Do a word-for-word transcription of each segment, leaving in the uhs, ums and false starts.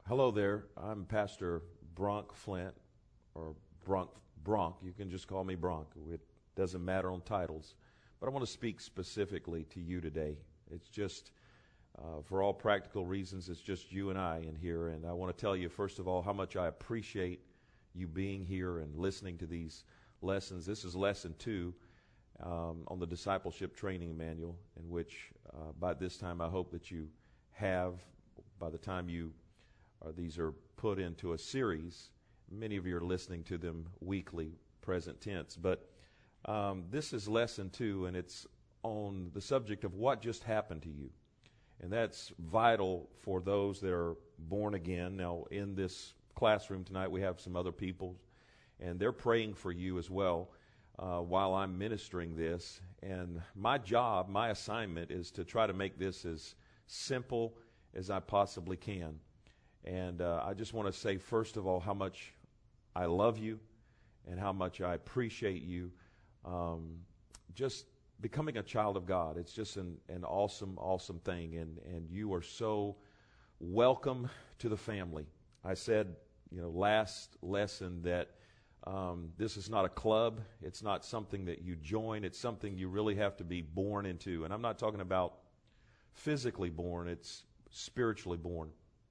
Hello there. I'm Pastor Bronk Flint, or Bronk Bronk. You can just call me Bronk. It doesn't matter on titles. But I want to speak specifically to you today. It's just, uh, for all practical reasons, it's just you and I in here. And I want to tell you, first of all, how much I appreciate you being here and listening to these lessons. This is lesson two um, on the Discipleship Training Manual, in which uh, by this time I hope that you have, by the time you or these are put into a series. Many of you are listening to them weekly, present tense. But um, this is lesson two, and it's on the subject of what just happened to you. And that's vital for those that are born again. Now, in this classroom tonight, we have some other people, and they're praying for you as well uh, while I'm ministering this. And my job, my assignment, is to try to make this as simple as I possibly can. And uh, I just want to say, first of all, how much I love you and how much I appreciate you. Um, just becoming a child of God, it's just an, an awesome, awesome thing. And, and you are so welcome to the family. I said, you know, last lesson that um, this is not a club. It's not something that you join. It's something you really have to be born into. And I'm not talking about physically born. It's spiritually born.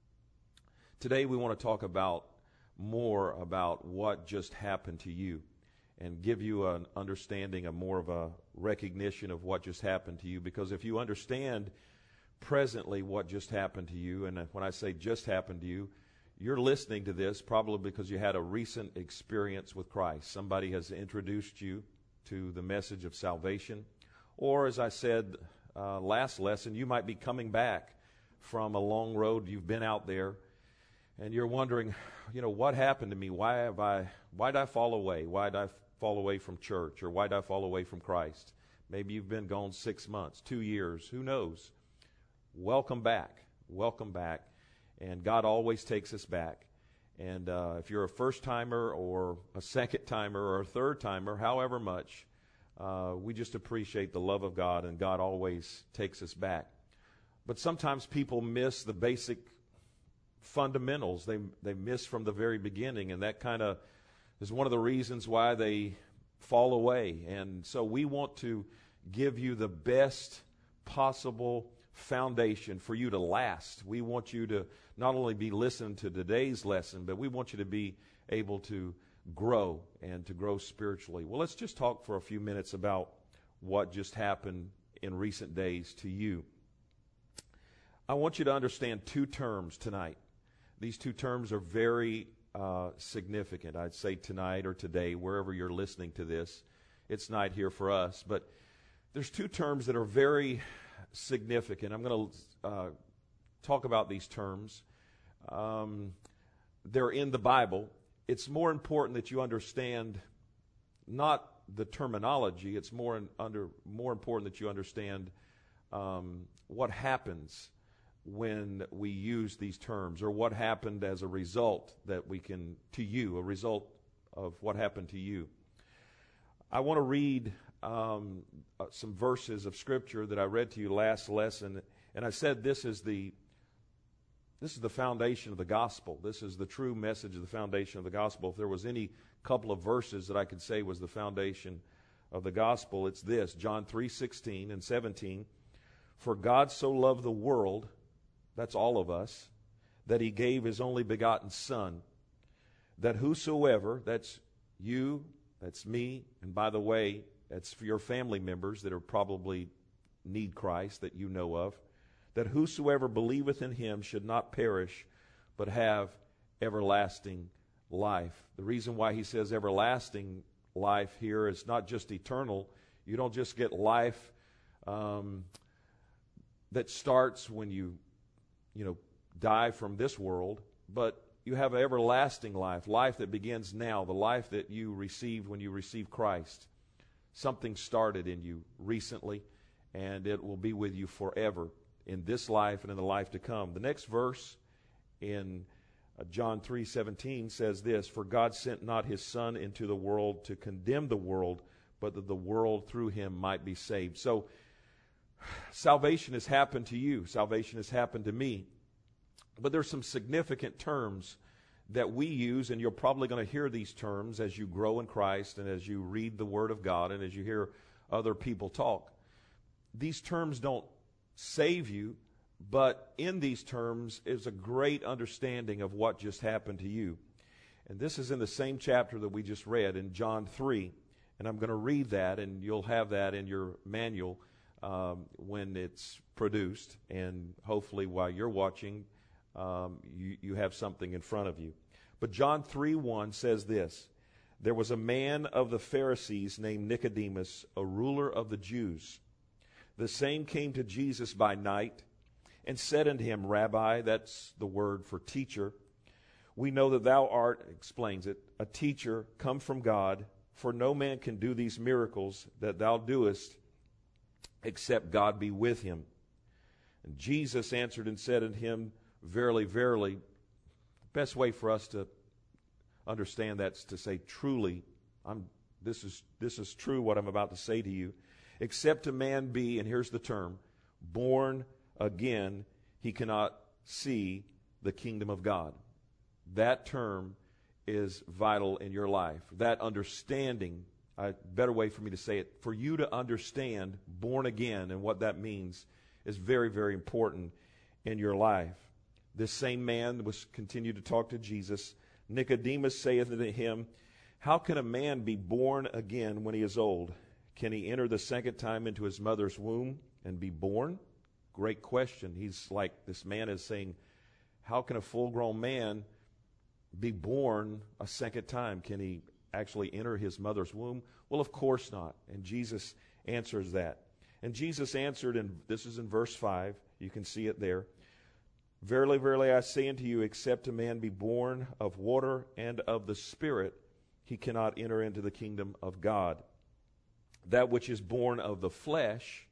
Today we want to talk about more about what just happened to you and give you an understanding, a more of a recognition of what just happened to you. Because if you understand presently what just happened to you, and when I say just happened to you, you're listening to this probably because you had a recent experience with Christ. Somebody has introduced you to the message of salvation. Or as I said uh, last lesson, you might be coming back from a long road. You've been out there. And you're wondering, you know, what happened to me? Why have I, why did I fall away? Why did I fall away from church? Or why did I fall away from Christ? Maybe you've been gone six months, two years, who knows? Welcome back. Welcome back. And God always takes us back. And uh, if you're a first-timer or a second-timer or a third-timer, however much, uh, we just appreciate the love of God, and God always takes us back. But sometimes people miss the basic fundamentals. They they miss from the very beginning, and that kind of is one of the reasons why they fall away. And so we want to give you the best possible foundation for you to last. We want you to not only be listening to today's lesson, but we want you to be able to grow and to grow spiritually. Well, let's just talk for a few minutes about what just happened in recent days to you. I want you to understand two terms tonight. These two terms are very uh, significant. I'd say tonight or today, wherever you're listening to this. It's night here for us. But there's two terms that are very significant. I'm going to uh, talk about these terms. Um, they're in the Bible. It's more important that you understand not the terminology. It's more in, under more important that you understand um, what happens when we use these terms, or what happened as a result that we can, to you, a result of what happened to you. I want to read um, uh, some verses of Scripture that I read to you last lesson, and I said this is the this is the foundation of the gospel. This is the true message of the foundation of the gospel. If there was any couple of verses that I could say was the foundation of the gospel, it's this, John three sixteen and seventeen. For God so loved the world, that's all of us, that he gave his only begotten Son, that whosoever, that's you, that's me, and by the way, that's for your family members that are probably need Christ that you know of, that whosoever believeth in him should not perish, but have everlasting life. The reason why he says everlasting life here is not just eternal. You don't just get life um, that starts when you you know, die from this world, but you have an everlasting life, life that begins now, the life that you received when you received Christ. Something started in you recently, and it will be with you forever in this life and in the life to come. The next verse in uh, John three seventeen says this, for God sent not his Son into the world to condemn the world, but that the world through him might be saved. So salvation has happened to you. Salvation has happened to me. But there's some significant terms that we use, and you're probably going to hear these terms as you grow in Christ and as you read the Word of God and as you hear other people talk. These terms don't save you, but in these terms is a great understanding of what just happened to you. And this is in the same chapter that we just read in John three. And I'm going to read that, and you'll have that in your manual um, when it's produced. And hopefully while you're watching, um, you, you have something in front of you. But John three one says this: "There was a man of the Pharisees named Nicodemus, a ruler of the Jews. The same came to Jesus by night and said unto him, Rabbi," that's the word for teacher, "we know that thou art," explains it, "a teacher come from God, for no man can do these miracles that thou doest except God be with him. And Jesus answered and said unto him, Verily, verily," the best way for us to understand that's to say truly, I'm, this is this is true what I'm about to say to you, "except a man be," and here's the term, "born again, he cannot see the kingdom of God." That term is vital in your life. That understanding, a better way for me to say it, for you to understand born again and what that means is very, very important in your life. This same man was continued to talk to Jesus. "Nicodemus saith unto him, How can a man be born again when he is old? Can he enter the second time into his mother's womb and be born?" Great question. He's like, this man is saying, how can a full-grown man be born a second time? Can he actually enter his mother's womb? Well, of course not. And Jesus answers that. And Jesus answered, and this is in verse five. You can see it there. "Verily, verily, I say unto you, except a man be born of water and of the Spirit, he cannot enter into the kingdom of God. That which is born of the flesh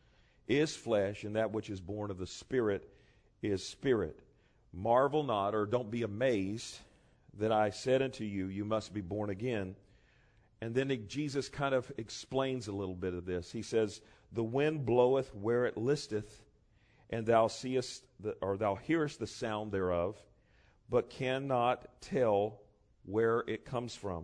is flesh, and that which is born of the Spirit is spirit. Marvel not," or don't be amazed, "that I said unto you, you must be born again." And then he, Jesus kind of explains a little bit of this. He says, "The wind bloweth where it listeth, and thou seest the, or thou hearest the sound thereof, but cannot tell where it comes from,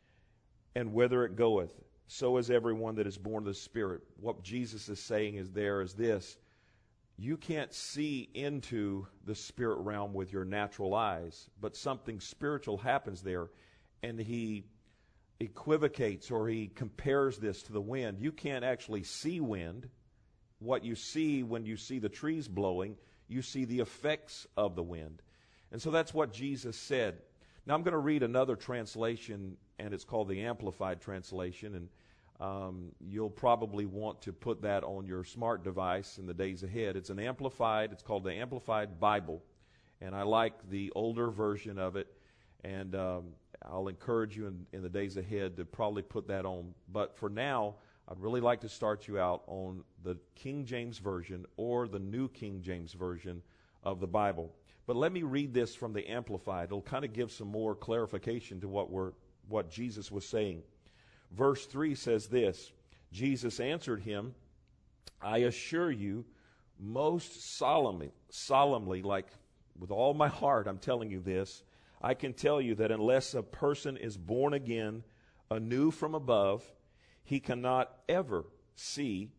and whither it goeth. So is everyone that is born of the Spirit." What Jesus is saying is there is this: you can't see into the spirit realm with your natural eyes, but something spiritual happens there. And he equivocates, or he compares this to the wind. You can't actually see wind. What you see when you see the trees blowing, you see the effects of the wind. And so that's what Jesus said. Now I'm going to read another translation, and it's called the Amplified Translation, and Um, you'll probably want to put that on your smart device in the days ahead. It's an amplified, it's called the Amplified Bible, and I like the older version of it, and um, I'll encourage you in, in the days ahead to probably put that on. But for now, I'd really like to start you out on the King James Version or the New King James Version of the Bible. But let me read this from the Amplified. It'll kind of give some more clarification to what we're, what Jesus was saying. Verse three says this: "Jesus answered him, I assure you, most solemnly, solemnly, like with all my heart, I'm telling you this, I can tell you that unless a person is born again, anew from above, he cannot ever see,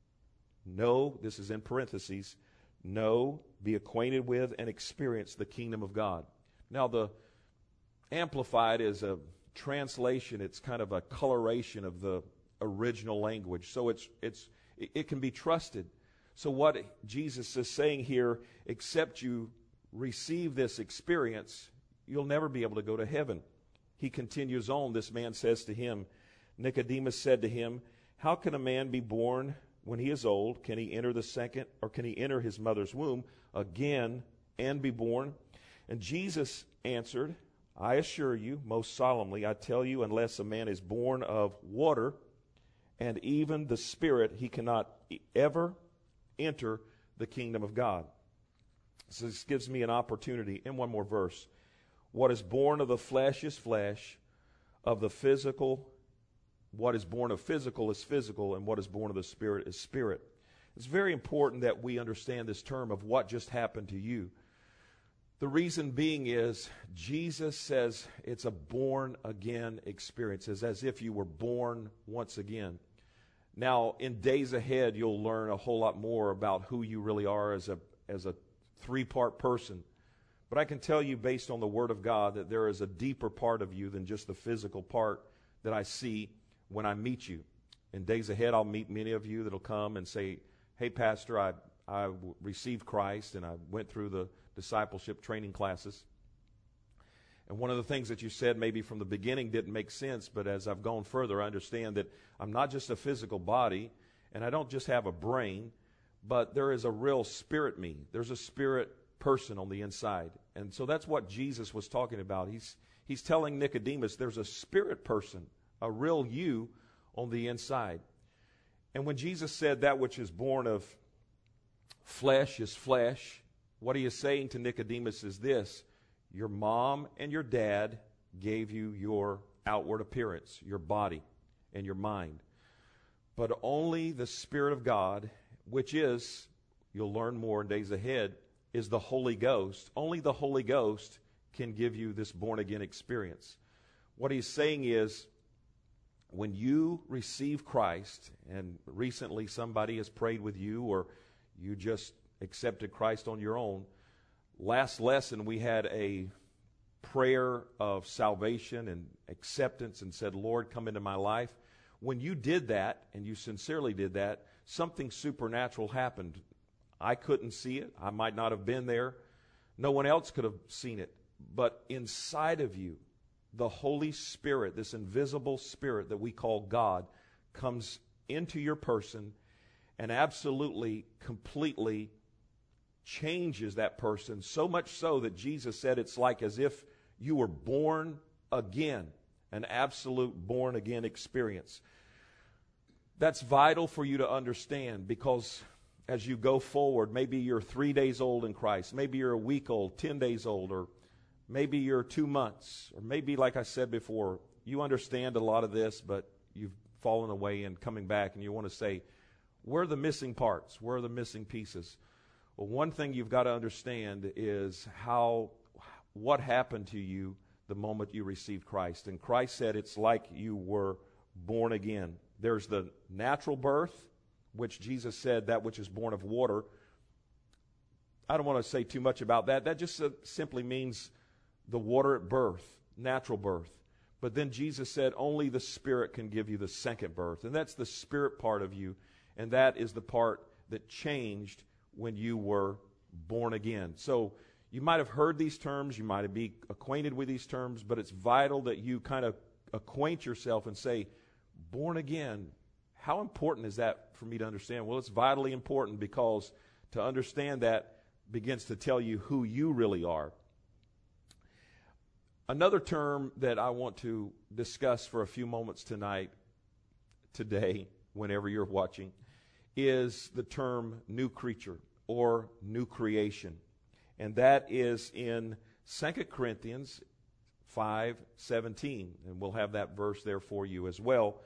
know," this is in parentheses, "know, be acquainted with, and experience the kingdom of God." Now, the Amplified is a translation. It's kind of a coloration of the original language, so it's it's it, it can be trusted. So what Jesus is saying here, except you receive this experience, you'll never be able to go to heaven. He continues on. This man says to him, Nicodemus said to him, "How can a man be born when he is old? Can he enter the second, or can he enter his mother's womb again and be born?" And Jesus answered, "I assure you, most solemnly, I tell you, unless a man is born of water and even the Spirit, he cannot ever enter the kingdom of God." So this gives me an opportunity. And one more verse. "What is born of the flesh is flesh, of the physical, what is born of physical is physical, and what is born of the Spirit is spirit." It's very important that we understand this term of what just happened to you. The reason being is Jesus says it's a born-again experience. It's as if you were born once again. Now, in days ahead, you'll learn a whole lot more about who you really are as a as a three-part person. But I can tell you, based on the Word of God, that there is a deeper part of you than just the physical part that I see when I meet you. In days ahead, I'll meet many of you that'll come and say, hey, Pastor, I, I received Christ and I went through the discipleship training classes. And one of the things that you said maybe from the beginning didn't make sense, but as I've gone further, I understand that I'm not just a physical body, and I don't just have a brain, but there is a real spirit me. There's a spirit person on the inside. And so that's what Jesus was talking about. He's, he's telling Nicodemus there's a spirit person, a real you on the inside. And when Jesus said that which is born of flesh is flesh, what he is saying to Nicodemus is this: your mom and your dad gave you your outward appearance, your body and your mind. But only the Spirit of God, which is, you'll learn more in days ahead, is the Holy Ghost. Only the Holy Ghost can give you this born-again experience. What he's saying is, when you receive Christ, and recently somebody has prayed with you, or you just accepted Christ on your own, last lesson we had a prayer of salvation and acceptance and said, Lord, come into my life. When you did that, and you sincerely did that, something supernatural happened. I couldn't see it. I might not have been there. No one else could have seen it. But inside of you, the Holy Spirit, this invisible spirit that we call God, comes into your person and absolutely, completely changes that person, so much so that Jesus said it's like as if you were born again, an absolute born-again experience. That's vital for you to understand, because as you go forward, maybe you're three days old in Christ, maybe you're a week old, ten days old, or maybe you're two months, or maybe, like I said before, you understand a lot of this, but you've fallen away and coming back, and you want to say, where are the missing parts? Where are the missing pieces? Well, one thing you've got to understand is how, what happened to you the moment you received Christ. And Christ said it's like you were born again. There's the natural birth, which Jesus said that which is born of water. I don't want to say too much about that. That just uh, simply means the water at birth, natural birth. But then Jesus said only the Spirit can give you the second birth. And that's the spirit part of you. And that is the part that changed when you were born again. So you might have heard these terms, you might be acquainted with these terms, but it's vital that you kind of acquaint yourself and say, born again, how important is that for me to understand? Well, it's vitally important, because to understand that begins to tell you who you really are. Another term that I want to discuss for a few moments tonight, today, whenever you're watching, is the term new creature or new creation. And that is in Second Corinthians five seventeen. And we'll have that verse there for you as well.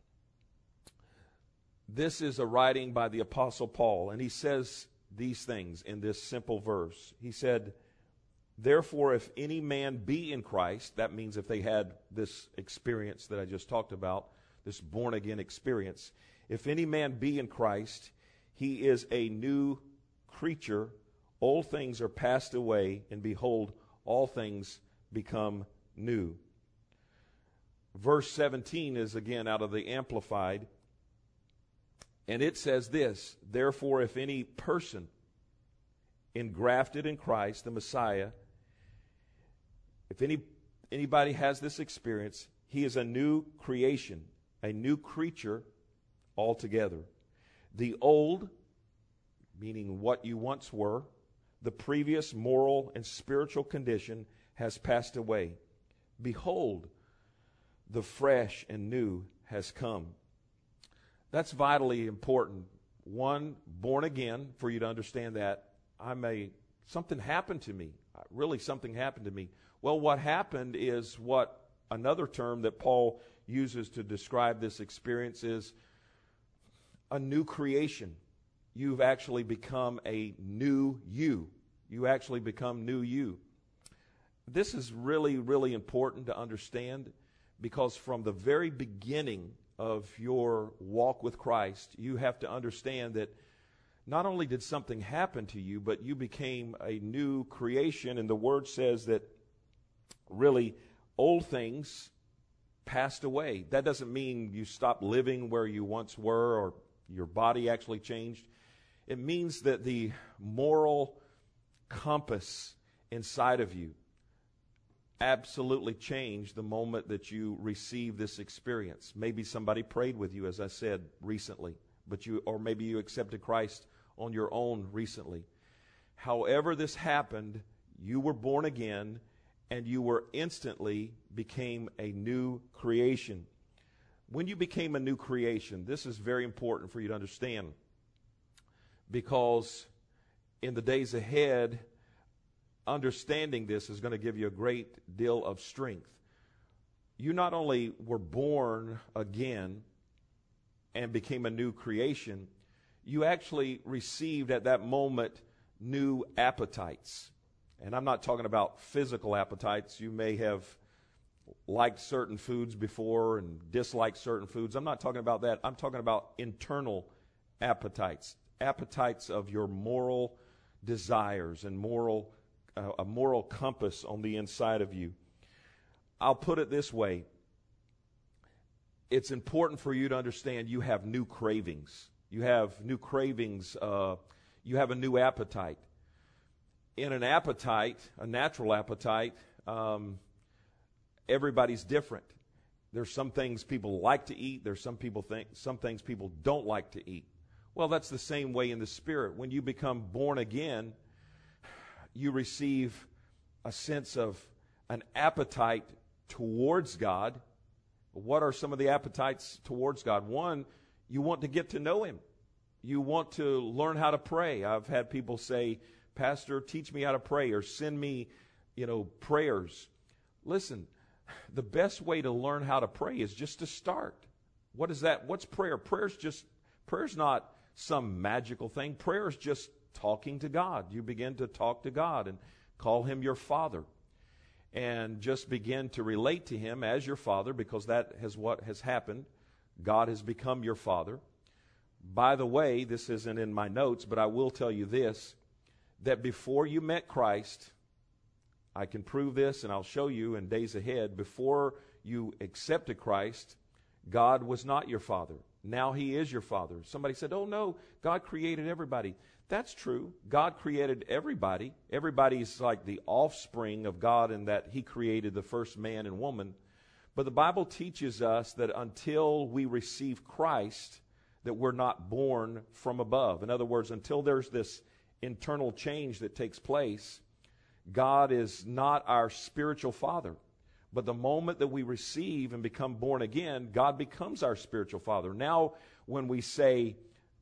This is a writing by the Apostle Paul, and he says these things in this simple verse. He said, therefore, if any man be in Christ, that means if they had this experience that I just talked about, this born-again experience, if any man be in Christ, he is a new creature. Old things are passed away, and behold, all things become new. Verse seventeen is again out of the Amplified, and it says this, therefore, if any person engrafted in Christ, the Messiah, if any anybody has this experience, he is a new creation, a new creature altogether. The old, meaning what you once were, the previous moral and spiritual condition has passed away. Behold, the fresh and new has come. That's vitally important. One, born again, for you to understand that. I'm a, something happened to me. Really, something happened to me. Well, what happened is what another term that Paul uses to describe this experience is a new creation. You've actually become a new you. You actually become new you. This is really, really important to understand, because from the very beginning of your walk with Christ, you have to understand that not only did something happen to you, but you became a new creation. And the Word says that really old things passed away. That doesn't mean you stopped living where you once were or your body actually changed. It means that the moral compass inside of you absolutely changed the moment that you received this experience. Maybe somebody prayed with you, as I said, recently, but you, or maybe you accepted Christ on your own recently. However this happened, you were born again, and you were instantly became a new creation. When you became a new creation, this is very important for you to understand, because in the days ahead, understanding this is going to give you a great deal of strength. You not only were born again and became a new creation, you actually received at that moment new appetites. And I'm not talking about physical appetites. You may have liked certain foods before and disliked certain foods. I'm not talking about that. I'm talking about internal appetites, appetites of your moral desires and moral uh, a moral compass on the inside of you. I'll put it this way. It's important for you to understand you have new cravings. You have new cravings. Uh, you have a new appetite. In an appetite, a natural appetite, um, everybody's different. There's some things people like to eat. There's some people think some things people don't like to eat. Well, that's the same way in the Spirit. When you become born again, you receive a sense of an appetite towards God. What are some of the appetites towards God? One, you want to get to know Him. You want to learn how to pray. I've had people say, Pastor, teach me how to pray, or send me, you know, prayers. Listen, the best way to learn how to pray is just to start. What is that? What's prayer? Prayer's just, prayer's not some magical thing. Prayer is just talking to God. You begin to talk to God and call Him your Father, and just begin to relate to Him as your Father, because that is what has happened. God has become your Father. By the way, this isn't in my notes, but I will tell you this, that before you met Christ, I can prove this and I'll show you in days ahead, before you accepted Christ, God was not your Father. Now He is your Father. Somebody said, oh no, God created everybody. That's true. God created everybody. Everybody's like the offspring of God in that He created the first man and woman. But the Bible teaches us that until we receive Christ, that we're not born from above. In other words, until there's this internal change that takes place, God is not our spiritual Father. But the moment that we receive and become born again, God becomes our spiritual Father. Now, when we say,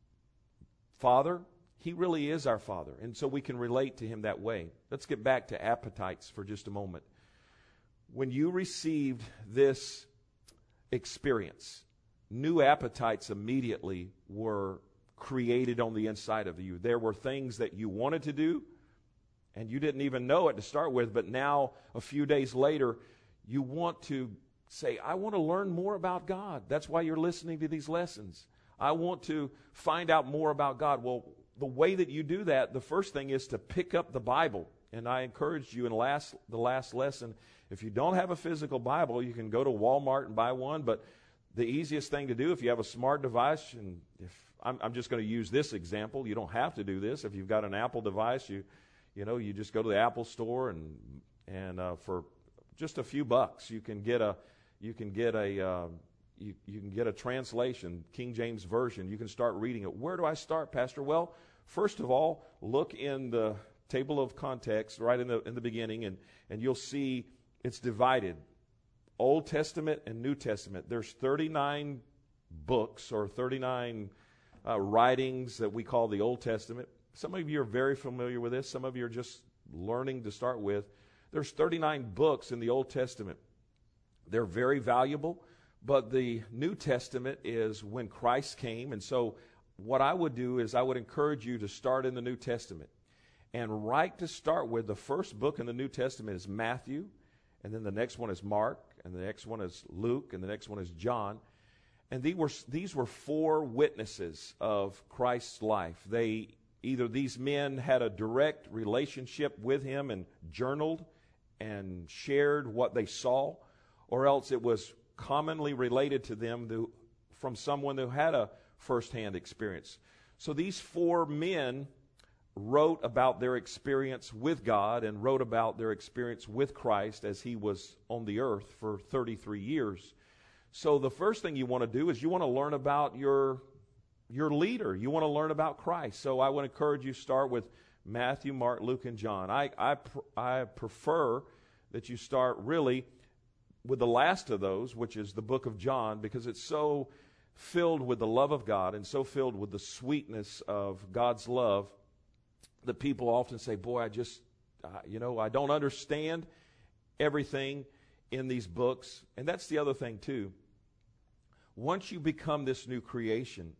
Father, He really is our Father. And so we can relate to Him that way. Let's get back to appetites for just a moment. When you received this experience, new appetites immediately were created on the inside of you. There were things that you wanted to do, and you didn't even know it to start with, but now, a few days later, you want to say, I want to learn more about God. That's why you're listening to these lessons. I want to find out more about God. Well, the way that you do that, the first thing is to pick up the Bible. And I encouraged you in last, the last lesson, if you don't have a physical Bible, you can go to Walmart and buy one. But the easiest thing to do, if you have a smart device, and if I'm, I'm just going to use this example, you don't have to do this. If you've got an Apple device, you you know, you just go to the Apple store, and and uh, for just a few bucks, you can get a you can get a uh, you you can get a translation, King James Version. You can start reading it. Where do I start, Pastor? Well, first of all, look in the table of context right in the in the beginning, and and you'll see it's divided, Old Testament and New Testament. There's thirty-nine books or thirty-nine uh, writings that we call the Old Testament. Some of you are very familiar with this. Some of you are just learning to start with. There's thirty-nine books in the Old Testament. They're very valuable, but the New Testament is when Christ came. And so what I would do is I would encourage you to start in the New Testament. And right to start with, the first book in the New Testament is Matthew, and then the next one is Mark, and the next one is Luke, and the next one is John. And these were, these were four witnesses of Christ's life. They either these men had a direct relationship with him and journaled and shared what they saw, or else it was commonly related to them to, from someone who had a firsthand experience. So these four men wrote about their experience with God and wrote about their experience with Christ as he was on the earth for thirty-three years. So the first thing you want to do is you want to learn about your your leader. You want to learn about Christ. So I would encourage you to start with Matthew, Mark, Luke, and John. I I, I prefer that you start really with the last of those, which is the book of John, because it's so filled with the love of God and so filled with the sweetness of God's love that people often say, boy, I just, uh, you know, I don't understand everything in these books. And that's the other thing, too. Once you become this new creation,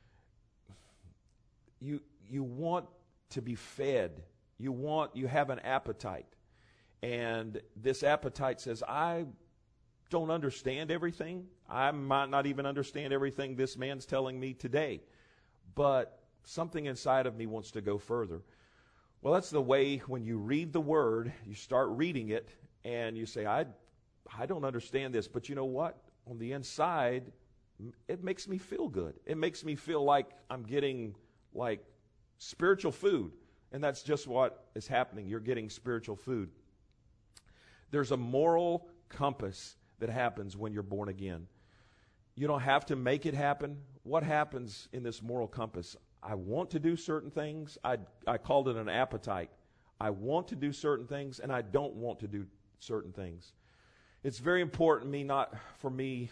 you you want to be fed. You want, you have an appetite. And this appetite says, I don't understand everything. I might not even understand everything this man's telling me today. But something inside of me wants to go further. Well, that's the way when you read the Word, you start reading it, and you say, I, I don't understand this. But you know what? On the inside, it makes me feel good. It makes me feel like I'm getting, like, spiritual food. And that's just what is happening. You're getting spiritual food. There's a moral compass that happens when you're born again. You don't have to make it happen. What happens in this moral compass? I want to do certain things. I, I called it an appetite. I want to do certain things, and I don't want to do certain things. It's very important me not for me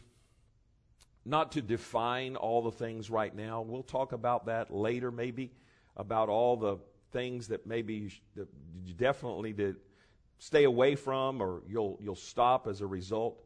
not to define all the things right now. We'll talk about that later, maybe, about all the things that maybe you, sh- that you definitely did stay away from, or you'll you'll stop as a result.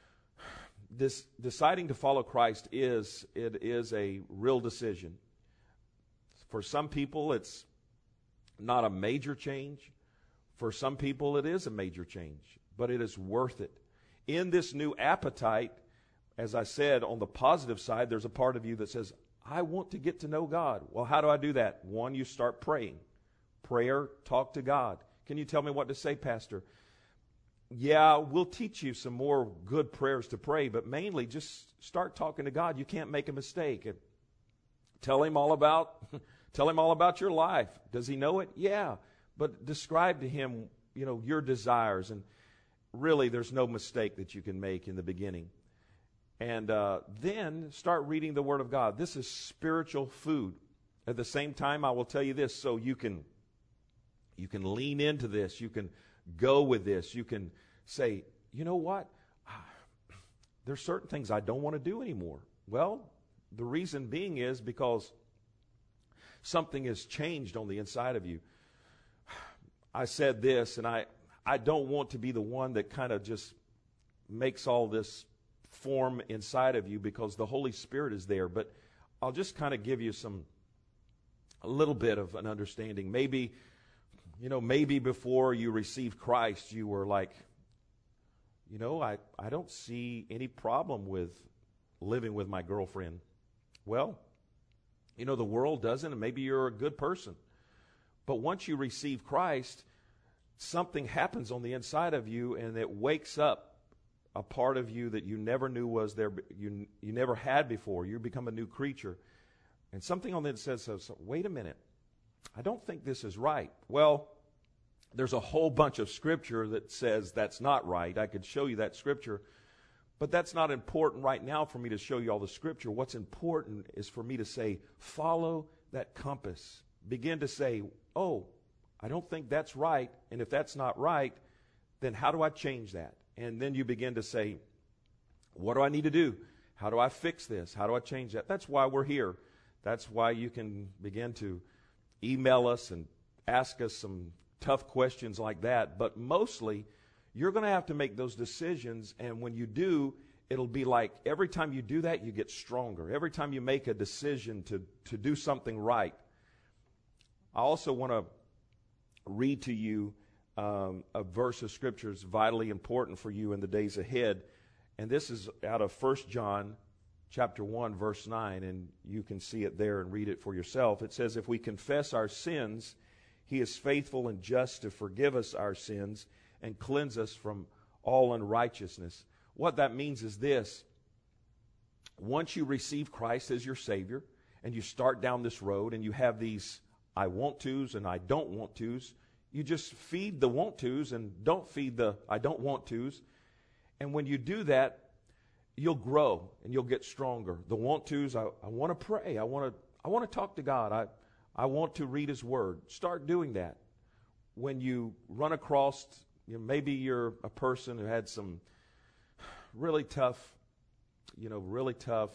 This deciding to follow Christ is it is a real decision. For some people, it's not a major change. For some people, it is a major change, but it is worth it. In this new appetite, as I said, on the positive side, there's a part of you that says, I want to get to know God. Well, how do I do that? One, you start praying. Prayer, talk to God. Can you tell me what to say, Pastor? Yeah, we'll teach you some more good prayers to pray, but mainly just start talking to God. You can't make a mistake. And tell him all about tell him all about your life. Does he know it? Yeah. But describe to him, you know, your desires. And really, there's no mistake that you can make in the beginning. And uh, then start reading the Word of God. This is spiritual food. At the same time, I will tell you this, so you can you can lean into this. You can go with this. You can say, you know what? There's certain things I don't want to do anymore. Well, the reason being is because something has changed on the inside of you. I said this, and I, I don't want to be the one that kind of just makes all this form inside of you, because the Holy Spirit is there. But I'll just kind of give you some, a little bit of an understanding. Maybe, you know, maybe before you received Christ, you were like, you know, I, I don't see any problem with living with my girlfriend. Well, you know, the world doesn't, and maybe you're a good person. But once you receive Christ, something happens on the inside of you, and it wakes up a part of you that you never knew was there, you you never had before. You become a new creature. And something on the inside says, wait a minute, I don't think this is right. Well, there's a whole bunch of scripture that says that's not right. I could show you that scripture, but that's not important right now for me to show you all the scripture. What's important is for me to say, follow that compass. Begin to say, oh, I don't think that's right, and if that's not right, then how do I change that? And then you begin to say, what do I need to do? How do I fix this? How do I change that? That's why we're here. That's why you can begin to email us and ask us some tough questions like that. But mostly, you're going to have to make those decisions, and when you do, it'll be like every time you do that, you get stronger. Every time you make a decision to, to do something right. I also want to read to you um, a verse of Scripture that's vitally important for you in the days ahead. And this is out of First John chapter one, verse nine, and you can see it there and read it for yourself. It says, if we confess our sins, He is faithful and just to forgive us our sins and cleanse us from all unrighteousness. What that means is this. Once you receive Christ as your Savior and you start down this road and you have these I want tos and I don't want tos, you just feed the want tos and don't feed the I don't want tos. And when you do that, you'll grow and you'll get stronger. The want tos, I, I want to pray. I want to I want to talk to God. I, I want to read His Word. Start doing that. When you run across, you know, maybe you're a person who had some really tough, you know, really tough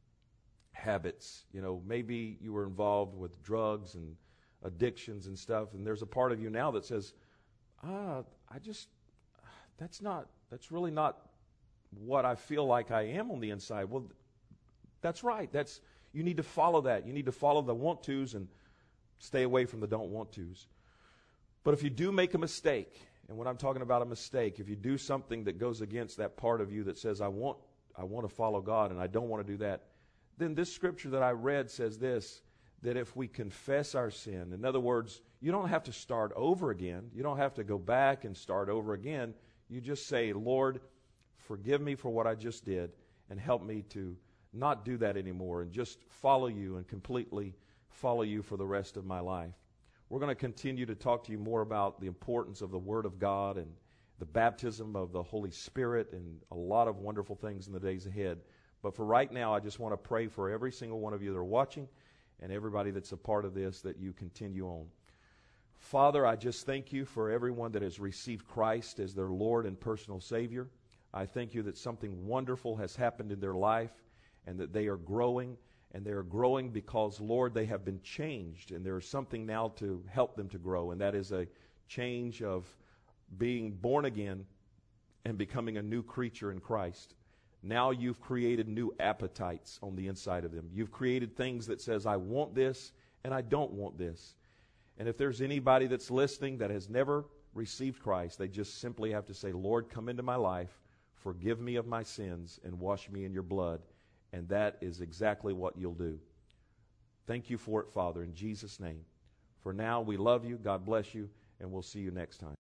habits. You know, maybe you were involved with drugs and addictions and stuff, and there's a part of you now that says, ah, I just, that's not, that's really not what I feel like I am on the inside. Well, that's right. That's, you need to follow that. You need to follow the want tos and stay away from the don't want tos. But if you do make a mistake, and when I'm talking about a mistake, if you do something that goes against that part of you that says, I want, I want to follow God and I don't want to do that, then this scripture that I read says this, that if we confess our sin, in other words, you don't have to start over again. You don't have to go back and start over again. You just say, Lord, forgive me for what I just did and help me to not do that anymore and just follow you and completely follow you for the rest of my life. We're going to continue to talk to you more about the importance of the Word of God and the baptism of the Holy Spirit and a lot of wonderful things in the days ahead. But for right now, I just want to pray for every single one of you that are watching and everybody that's a part of this, that you continue on. Father, I just thank you for everyone that has received Christ as their Lord and personal Savior. I thank you that something wonderful has happened in their life and that they are growing, and they are growing because, Lord, they have been changed, and there is something now to help them to grow, and that is a change of being born again and becoming a new creature in Christ. Now you've created new appetites on the inside of them. You've created things that says, I want this and I don't want this. And if there's anybody that's listening that has never received Christ, they just simply have to say, Lord, come into my life, forgive me of my sins, and wash me in your blood. And that is exactly what you'll do. Thank you for it, Father, in Jesus' name. For now, we love you. God bless you, and we'll see you next time.